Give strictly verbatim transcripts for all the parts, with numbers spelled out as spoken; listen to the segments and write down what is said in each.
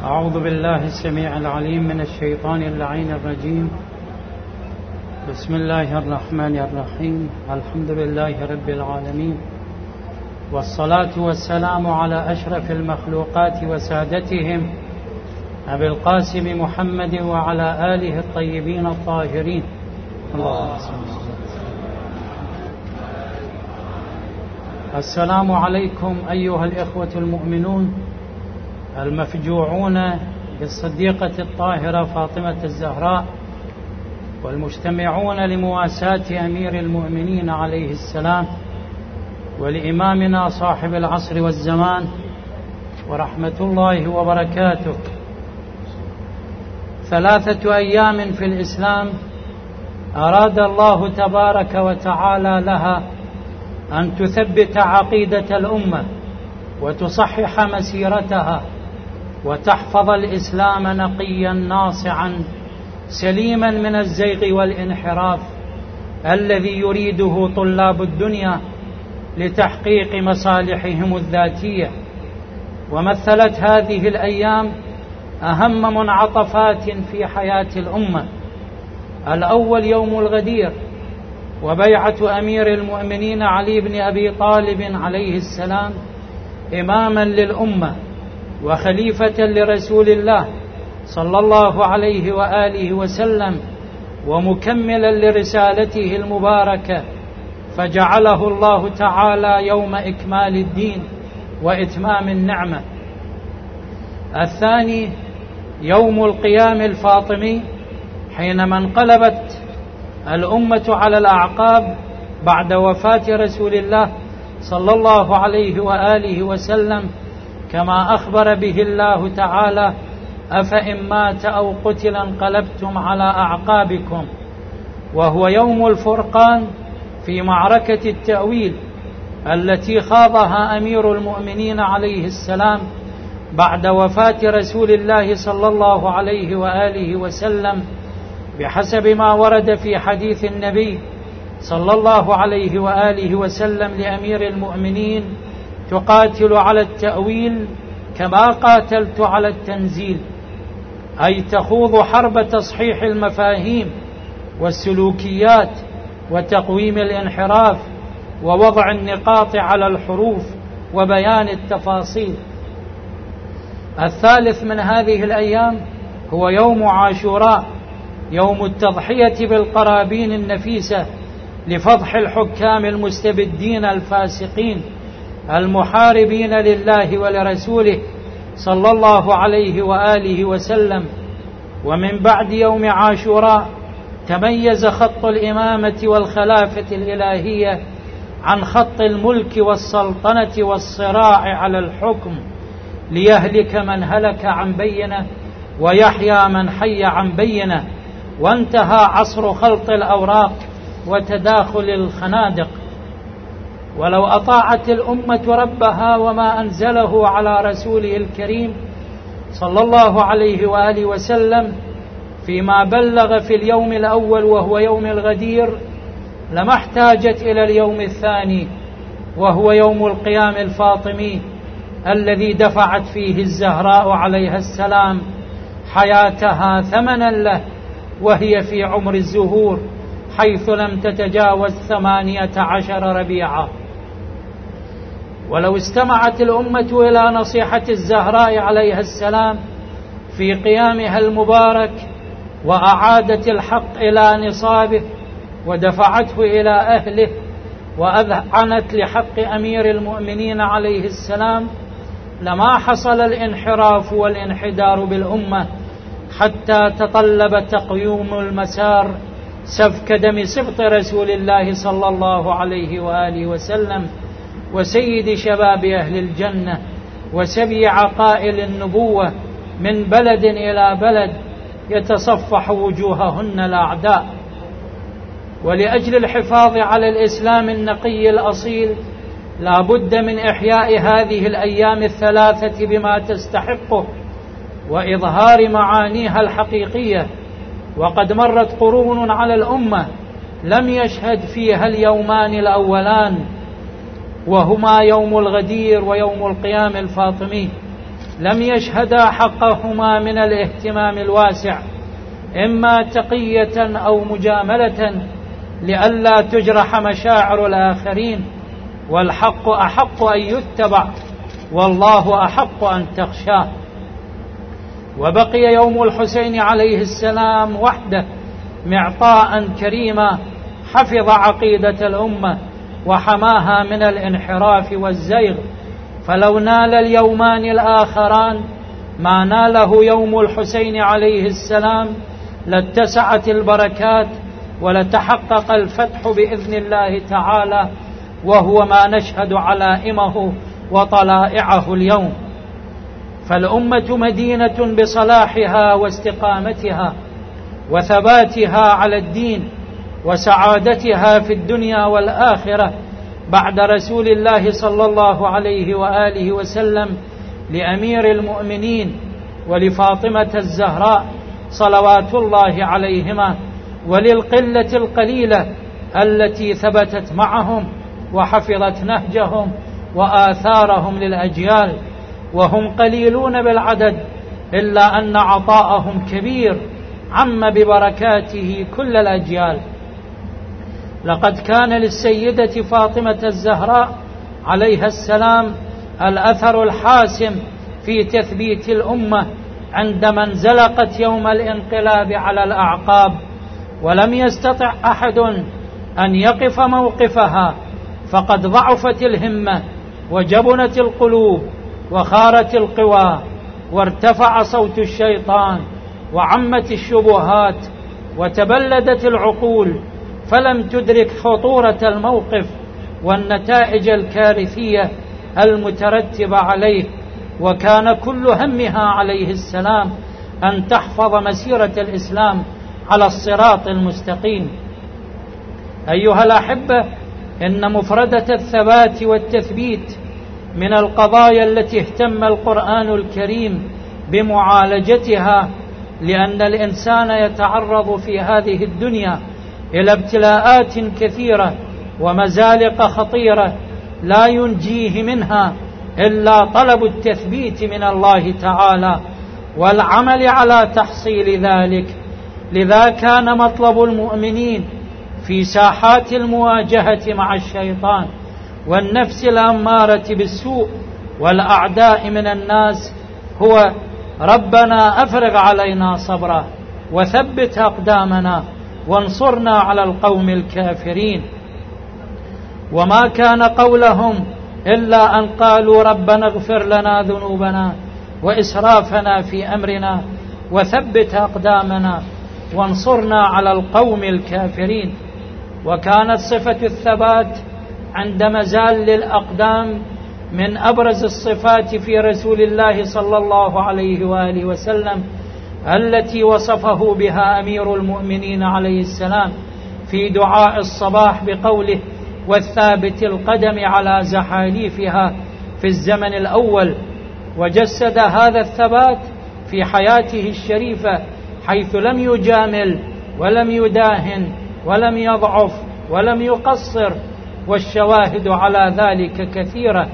أعوذ بالله السميع العليم من الشيطان اللعين الرجيم. بسم الله الرحمن الرحيم. الحمد لله رب العالمين، والصلاة والسلام على أشرف المخلوقات وسادتهم أبي القاسم محمد وعلى آله الطيبين الطاهرين. اللهم صل وسلم. السلام عليكم أيها الإخوة المؤمنون المفجوعون بالصديقة الطاهرة فاطمة الزهراء، والمجتمعون لمواساة أمير المؤمنين عليه السلام، ولإمامنا صاحب العصر والزمان، ورحمة الله وبركاته. ثلاثة أيام في الإسلام أراد الله تبارك وتعالى لها أن تثبت عقيدة الأمة وتصحح مسيرتها وتحفظ الإسلام نقيا ناصعا سليما من الزيغ والانحراف الذي يريده طلاب الدنيا لتحقيق مصالحهم الذاتية. ومثلت هذه الأيام أهم منعطفات في حياة الأمة. الأول يوم الغدير، وبيعة أمير المؤمنين علي بن أبي طالب عليه السلام إماما للأمة وخليفة لرسول الله صلى الله عليه وآله وسلم، ومكملا لرسالته المباركة، فجعله الله تعالى يوم إكمال الدين وإتمام النعمة. الثاني يوم القيام الفاطمي، حينما انقلبت الأمة على الأعقاب بعد وفاة رسول الله صلى الله عليه وآله وسلم، كما أخبر به الله تعالى: أفإن مات أو قتل انقلبتم على أعقابكم. وهو يوم الفرقان في معركة التأويل التي خاضها أمير المؤمنين عليه السلام بعد وفاة رسول الله صلى الله عليه وآله وسلم، بحسب ما ورد في حديث النبي صلى الله عليه وآله وسلم لأمير المؤمنين: تقاتل على التأويل كما قاتلت على التنزيل، أي تخوض حرب تصحيح المفاهيم والسلوكيات وتقويم الانحراف ووضع النقاط على الحروف وبيان التفاصيل. الثالث من هذه الأيام هو يوم عاشوراء، يوم التضحية بالقرابين النفيسة لفضح الحكام المستبدين الفاسقين المحاربين لله ولرسوله صلى الله عليه وآله وسلم. ومن بعد يوم عاشوراء تميز خط الإمامة والخلافة الإلهية عن خط الملك والسلطنة والصراع على الحكم، ليهلك من هلك عن بينه ويحيى من حي عن بينه، وانتهى عصر خلط الأوراق وتداخل الخنادق. ولو أطاعت الأمة ربها وما أنزله على رسوله الكريم صلى الله عليه وآله وسلم فيما بلغ في اليوم الأول وهو يوم الغدير، لما احتاجت إلى اليوم الثاني وهو يوم القيام الفاطمي، الذي دفعت فيه الزهراء عليها السلام حياتها ثمنا له وهي في عمر الزهور، حيث لم تتجاوز ثمانية عشر ربيعا. ولو استمعت الأمة إلى نصيحة الزهراء عليها السلام في قيامها المبارك، وأعادت الحق إلى نصابه ودفعته إلى أهله، وأذعنت لحق أمير المؤمنين عليه السلام، لما حصل الانحراف والانحدار بالأمة، حتى تطلب تقييم المسار سفك دم سبط رسول الله صلى الله عليه وآله وسلم، وسيد شباب أهل الجنة، وسبي عقائل النبوة، من بلد إلى بلد يتصفح وجوههن الأعداء. ولأجل الحفاظ على الإسلام النقي الأصيل لا بد من إحياء هذه الأيام الثلاثة بما تستحقه وإظهار معانيها الحقيقية. وقد مرت قرون على الأمة لم يشهد فيها اليومان الأولان، وهما يوم الغدير ويوم القيام الفاطمي، لم يشهدا حقهما من الاهتمام الواسع، إما تقية أو مجاملة لئلا تجرح مشاعر الآخرين، والحق أحق أن يتبع، والله أحق أن تخشاه. وبقي يوم الحسين عليه السلام وحده معطاء كريما حفظ عقيدة الأمة وحماها من الانحراف والزيغ، فلو نال اليومان الآخران ما ناله يوم الحسين عليه السلام لاتسعت البركات ولتحقق الفتح بإذن الله تعالى، وهو ما نشهد علائمه وطلائعه اليوم. فالأمة مدينة بصلاحها واستقامتها وثباتها على الدين وسعادتها في الدنيا والآخرة بعد رسول الله صلى الله عليه وآله وسلم لأمير المؤمنين ولفاطمة الزهراء صلوات الله عليهما، وللقلة القليلة التي ثبتت معهم وحفظت نهجهم وآثارهم للأجيال، وهم قليلون بالعدد إلا أن عطاءهم كبير عم ببركاته كل الأجيال. لقد كان للسيدة فاطمة الزهراء عليها السلام الأثر الحاسم في تثبيت الأمة عندما انزلقت يوم الانقلاب على الأعقاب، ولم يستطع أحد أن يقف موقفها، فقد ضعفت الهمة وجبنت القلوب وخارت القوى وارتفع صوت الشيطان وعمت الشبهات وتبلدت العقول، فلم تدرك خطورة الموقف والنتائج الكارثية المترتبة عليه، وكان كل همها عليه السلام أن تحفظ مسيرة الإسلام على الصراط المستقيم. أيها الأحبة، إن مفردة الثبات والتثبيت من القضايا التي اهتم القرآن الكريم بمعالجتها، لأن الإنسان يتعرض في هذه الدنيا إلى ابتلاءات كثيرة ومزالق خطيرة لا ينجيه منها إلا طلب التثبيت من الله تعالى والعمل على تحصيل ذلك. لذا كان مطلب المؤمنين في ساحات المواجهة مع الشيطان والنفس الأمارة بالسوء والأعداء من الناس هو: ربنا أفرغ علينا صبرا وثبت أقدامنا وانصرنا على القوم الكافرين. وما كان قولهم إلا أن قالوا: ربنا اغفر لنا ذنوبنا وإسرافنا في أمرنا وثبت أقدامنا وانصرنا على القوم الكافرين. وكانت صفة الثبات عند مزال الأقدام من أبرز الصفات في رسول الله صلى الله عليه وآله وسلم التي وصفه بها أمير المؤمنين عليه السلام في دعاء الصباح بقوله: والثابت القدم على زحاليفها في الزمن الأول. وجسد هذا الثبات في حياته الشريفة، حيث لم يجامل ولم يداهن ولم يضعف ولم يقصر، والشواهد على ذلك كثيرة.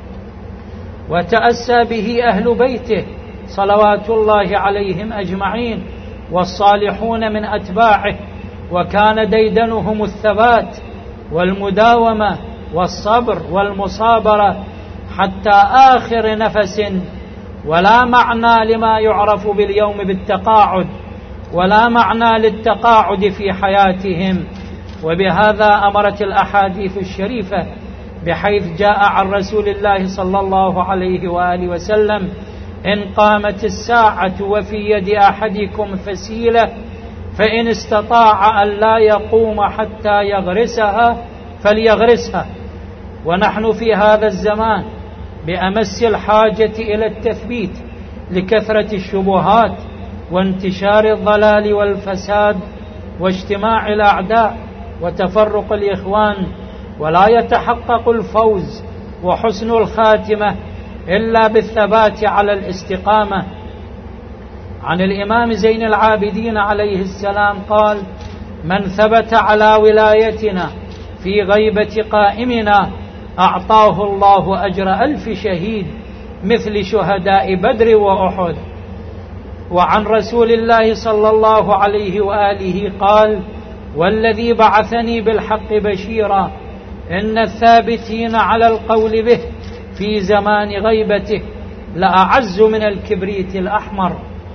وتأسى به أهل بيته صلوات الله عليهم أجمعين والصالحون من أتباعه، وكان ديدنهم الثبات والمداومة والصبر والمصابرة حتى آخر نفس، ولا معنى لما يعرف باليوم بالتقاعد، ولا معنى للتقاعد في حياتهم. وبهذا أمرت الأحاديث الشريفة، بحيث جاء عن رسول الله صلى الله عليه وآله وسلم: إن قامت الساعة وفي يد أحدكم فسيلة فإن استطاع أن لا يقوم حتى يغرسها فليغرسها. ونحن في هذا الزمان بأمس الحاجة إلى التثبيت لكثرة الشبهات وانتشار الضلال والفساد واجتماع الأعداء وتفرق الإخوان، ولا يتحقق الفوز وحسن الخاتمة إلا بالثبات على الاستقامة. عن الإمام زين العابدين عليه السلام قال: من ثبت على ولايتنا في غيبة قائمنا أعطاه الله أجر ألف شهيد مثل شهداء بدر وأحد. وعن رسول الله صلى الله عليه وآله قال: والذي بعثني بالحق بشيرا إن الثابتين على القول به في زمان غيبته لأعز من الكبريت الأحمر.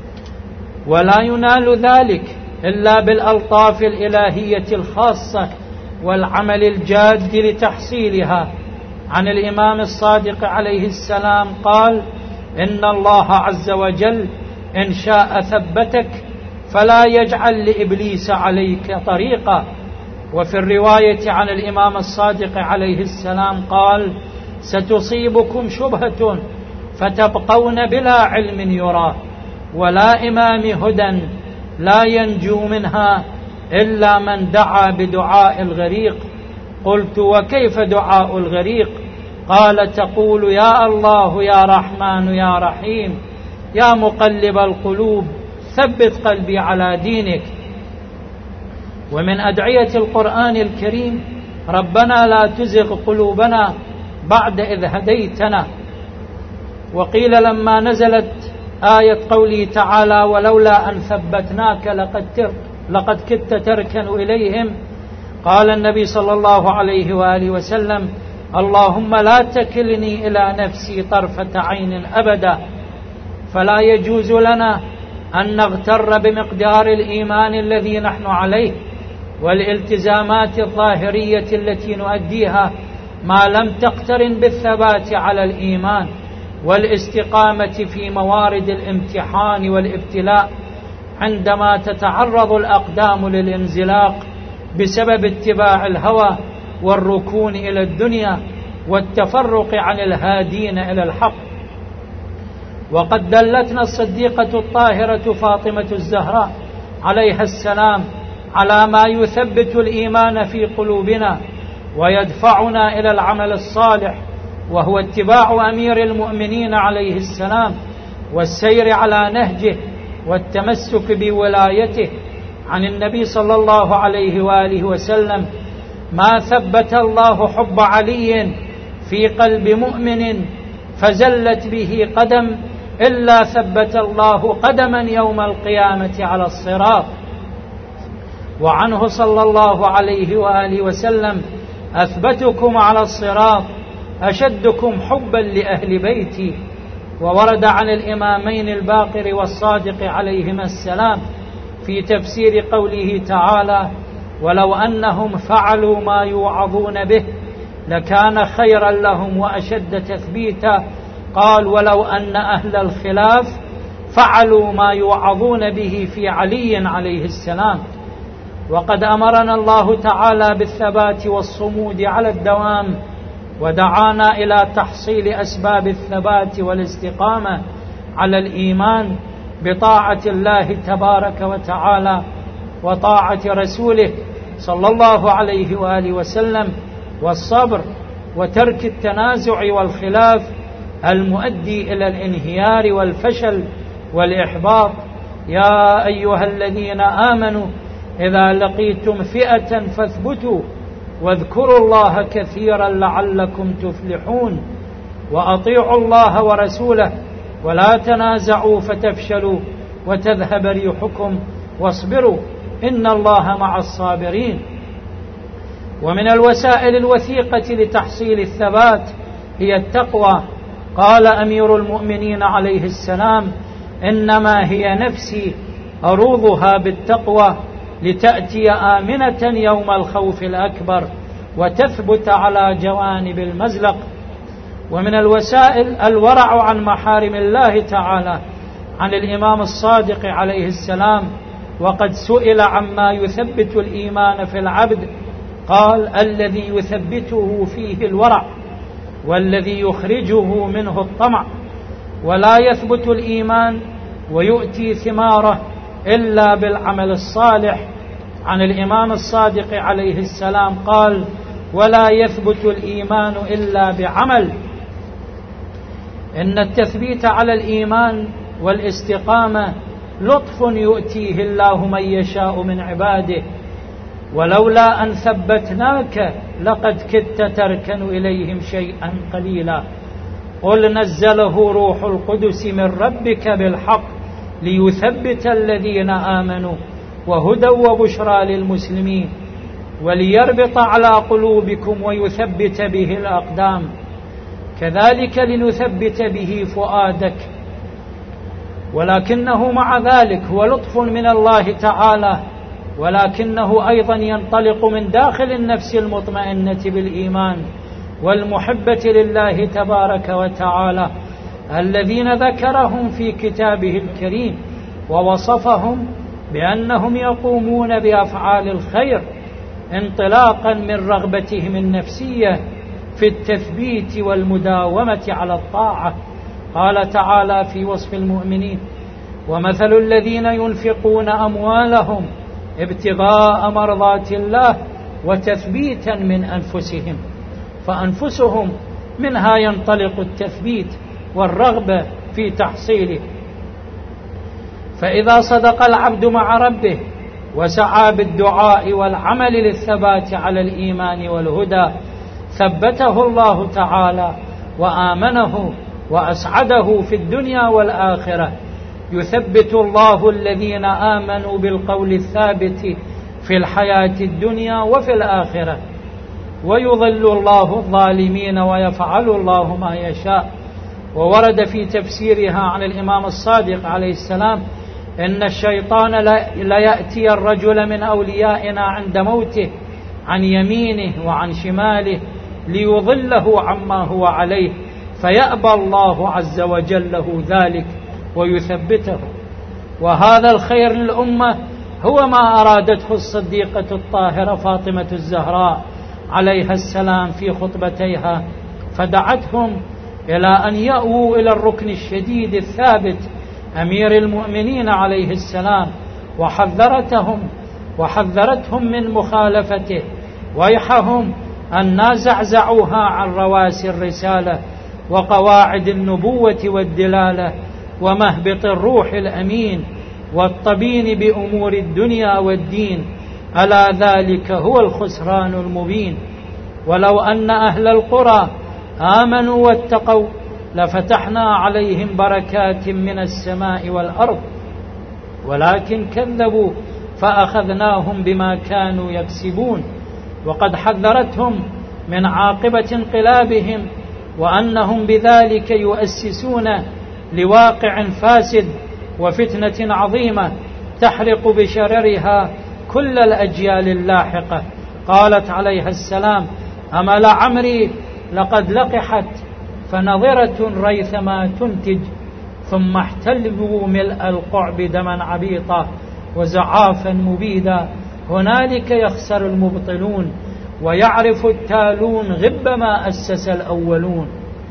ولا ينال ذلك إلا بالألطاف الإلهية الخاصة والعمل الجاد لتحصيلها. عن الإمام الصادق عليه السلام قال: إن الله عز وجل إن شاء ثبتك فلا يجعل لإبليس عليك طريقا. وفي الرواية عن الإمام الصادق عليه السلام قال: ستصيبكم شبهة فتبقون بلا علم يرى ولا إمام هدى لا ينجو منها إلا من دعا بدعاء الغريق. قلت: وكيف دعاء الغريق؟ قال: تقول: يا الله يا رحمن يا رحيم يا مقلب القلوب ثبت قلبي على دينك. ومن أدعية القرآن الكريم: ربنا لا تزغ قلوبنا بعد إذ هديتنا. وقيل لما نزلت آية قوله تعالى: ولولا أن ثبتناك لقد, تر لقد كدت تركن إليهم، قال النبي صلى الله عليه وآله وسلم: اللهم لا تكلني إلى نفسي طرفة عين أبدا. فلا يجوز لنا أن نغتر بمقدار الإيمان الذي نحن عليه والالتزامات الظاهرية التي نؤديها ما لم تقترن بالثبات على الإيمان والاستقامة في موارد الامتحان والابتلاء، عندما تتعرض الأقدام للانزلاق بسبب اتباع الهوى والركون إلى الدنيا والتفرق عن الهادين إلى الحق. وقد دلتنا الصديقة الطاهرة فاطمة الزهراء عليها السلام على ما يثبت الإيمان في قلوبنا ويدفعنا إلى العمل الصالح، وهو اتباع أمير المؤمنين عليه السلام والسير على نهجه والتمسك بولايته. عن النبي صلى الله عليه وآله وسلم: ما ثبت الله حب علي في قلب مؤمن فزلت به قدم إلا ثبت الله قدما يوم القيامة على الصراط. وعنه صلى الله عليه وآله وسلم: أثبتكم على الصراط أشدكم حبا لأهل بيتي. وورد عن الإمامين الباقر والصادق عليهما السلام في تفسير قوله تعالى: ولو أنهم فعلوا ما يوعظون به لكان خيرا لهم وأشد تثبيتا. قال: ولو أن أهل الخلاف فعلوا ما يوعظون به في علي عليه السلام. وقد أمرنا الله تعالى بالثبات والصمود على الدوام، ودعانا إلى تحصيل أسباب الثبات والاستقامة على الإيمان بطاعة الله تبارك وتعالى وطاعة رسوله صلى الله عليه وآله وسلم، والصبر وترك التنازع والخلاف المؤدي إلى الانهيار والفشل والإحباط. يا أيها الذين آمنوا إذا لقيتم فئة فاثبتوا واذكروا الله كثيرا لعلكم تفلحون، وأطيعوا الله ورسوله ولا تنازعوا فتفشلوا وتذهب ريحكم واصبروا إن الله مع الصابرين. ومن الوسائل الوثيقة لتحصيل الثبات هي التقوى. قال أمير المؤمنين عليه السلام: إنما هي نفسي أروضها بالتقوى لتأتي آمنة يوم الخوف الأكبر وتثبت على جوانب المزلق. ومن الوسائل الورع عن محارم الله تعالى. عن الإمام الصادق عليه السلام وقد سئل عما يثبت الإيمان في العبد قال: الذي يثبته فيه الورع والذي يخرجه منه الطمع، ولا يثبت الإيمان ويؤتي ثماره إلا بالعمل الصالح. عن الإمام الصادق عليه السلام قال: ولا يثبت الإيمان إلا بعمل. إن التثبيت على الإيمان والاستقامة لطف يؤتيه الله من يشاء من عباده، ولولا أن ثبتناك لقد كدت تركن إليهم شيئا قليلا. قل نزله روح القدس من ربك بالحق ليثبت الذين آمنوا وهدى وبشرى للمسلمين وليربط على قلوبكم ويثبت به الأقدام، كذلك لنثبت به فؤادك. ولكنه مع ذلك هو لطف من الله تعالى، ولكنه أيضا ينطلق من داخل النفس المطمئنة بالإيمان والمحبة لله تبارك وتعالى الذين ذكرهم في كتابه الكريم ووصفهم بأنهم يقومون بأفعال الخير انطلاقا من رغبتهم النفسية في التثبيت والمداومة على الطاعة. قال تعالى في وصف المؤمنين: ومثل الذين ينفقون أموالهم ابتغاء مرضات الله وتثبيتا من أنفسهم، فأنفسهم منها ينطلق التثبيت والرغبة في تحصيله. فإذا صدق العبد مع ربه وسعى بالدعاء والعمل للثبات على الإيمان والهدى ثبته الله تعالى وآمنه وأسعده في الدنيا والآخرة. يثبت الله الذين آمنوا بالقول الثابت في الحياة الدنيا وفي الآخرة، ويضل الله الظالمين ويفعل الله ما يشاء. وورد في تفسيرها عن الإمام الصادق عليه السلام: إن الشيطان لا يأتي الرجل من أوليائنا عند موته عن يمينه وعن شماله ليضله عما هو عليه، فيأبى الله عز وجل له ذلك ويثبته. وهذا الخير للأمة هو ما أرادته الصديقة الطاهرة فاطمة الزهراء عليها السلام في خطبتيها، فدعتهم إلى أن يأووا إلى الركن الشديد الثابت أمير المؤمنين عليه السلام، وحذرتهم وحذرتهم من مخالفته، ويحهم أن زعزعوها عن رواسي الرسالة وقواعد النبوة والدلالة ومهبط الروح الأمين والطبين بأمور الدنيا والدين، ألا ذلك هو الخسران المبين. ولو أن أهل القرى آمنوا واتقوا لفتحنا عليهم بركات من السماء والأرض، ولكن كذبوا فأخذناهم بما كانوا يكسبون. وقد حذرتهم من عاقبة انقلابهم، وأنهم بذلك يؤسسون لواقع فاسد وفتنة عظيمة تحرق بشررها كل الأجيال اللاحقة. قالت عليها السلام: أما لعمري لقد لقحت فنظرة ريثما تنتج، ثم احتلبوا ملء القعب دما عبيطا وزعافا مبيدا، هنالك يخسر المبطلون ويعرف التالون غب ما أسس الأولون.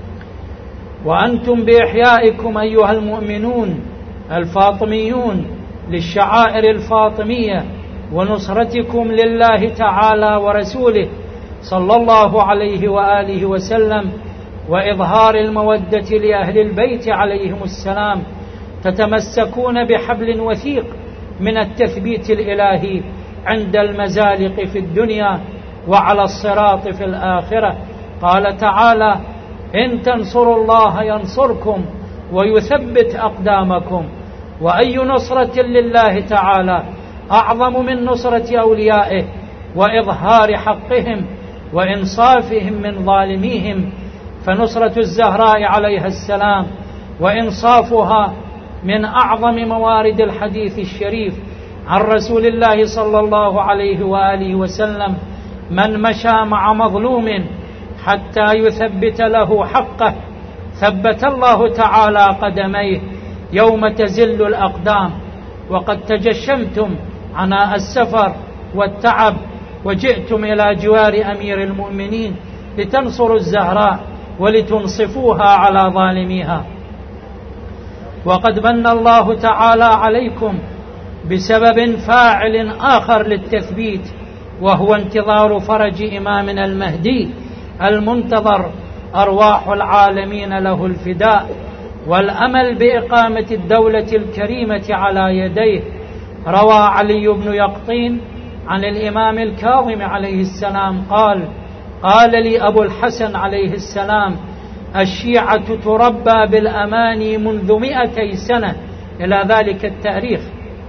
وأنتم بإحيائكم أيها المؤمنون الفاطميون للشعائر الفاطمية ونصرتكم لله تعالى ورسوله صلى الله عليه وآله وسلم وإظهار المودة لأهل البيت عليهم السلام، تتمسكون بحبل وثيق من التثبيت الإلهي عند المزالق في الدنيا وعلى الصراط في الآخرة. قال تعالى: إن تنصروا الله ينصركم ويثبت أقدامكم. وأي نصرة لله تعالى أعظم من نصرة أوليائه وإظهار حقهم وإنصافهم من ظالميهم؟ فنصرة الزهراء عليها السلام وإنصافها من أعظم موارد الحديث الشريف عن رسول الله صلى الله عليه وآله وسلم: من مشى مع مظلوم حتى يثبت له حقه ثبت الله تعالى قدميه يوم تزل الأقدام. وقد تجشمتم عناء السفر والتعب وجئتم إلى جوار أمير المؤمنين لتنصروا الزهراء ولتنصفوها على ظالميها. وقد من الله تعالى عليكم بسبب فاعل آخر للتثبيت، وهو انتظار فرج إمامنا المهدي المنتظر أرواح العالمين له الفداء، والأمل بإقامة الدولة الكريمة على يديه. روى علي بن يقطين عن الإمام الكاظم عليه السلام قال: قال لي أبو الحسن عليه السلام: الشيعة تربى بالأماني منذ مئتي سنة إلى ذلك التاريخ.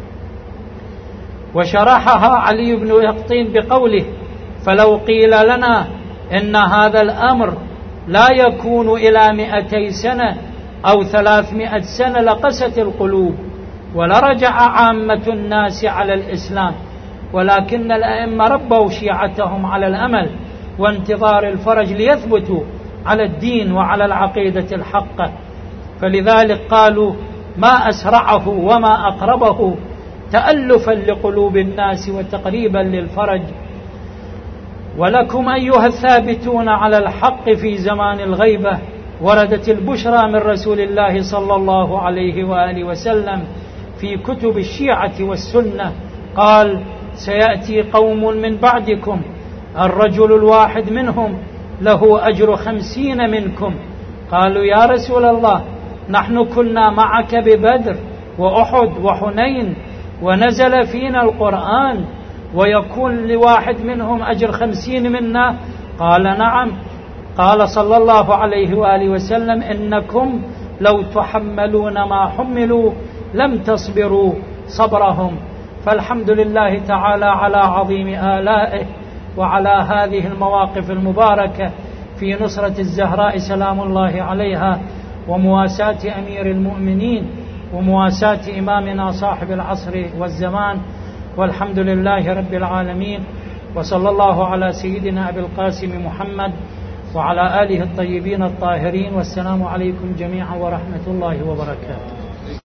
وشرحها علي بن يقطين بقوله: فلو قيل لنا إن هذا الأمر لا يكون إلى مئتي سنة أو ثلاثمائة سنة لقست القلوب ولرجع عامة الناس على الإسلام، ولكن الأئمة ربوا شيعتهم على الأمل وانتظار الفرج ليثبتوا على الدين وعلى العقيدة الحقة، فلذلك قالوا: ما أسرعه وما أقربه تألفا لقلوب الناس وتقريبا للفرج. ولكم أيها الثابتون على الحق في زمان الغيبة وردت البشرى من رسول الله صلى الله عليه وآله وسلم في كتب الشيعة والسنة، قال: سيأتي قوم من بعدكم الرجل الواحد منهم له أجر خمسين منكم. قالوا: يا رسول الله، نحن كنا معك ببدر وأحد وحنين ونزل فينا القرآن، ويكون لواحد منهم أجر خمسين منا؟ قال: نعم. قال صلى الله عليه وآله وسلم: إنكم لو تحملون ما حملوا لم تصبروا صبرهم. فالحمد لله تعالى على عظيم آلائه وعلى هذه المواقف المباركة في نصرة الزهراء سلام الله عليها، ومواساة أمير المؤمنين، ومواساة إمامنا صاحب العصر والزمان، والحمد لله رب العالمين. وصلى الله على سيدنا أبي القاسم محمد وعلى آله الطيبين الطاهرين، والسلام عليكم جميعا ورحمة الله وبركاته.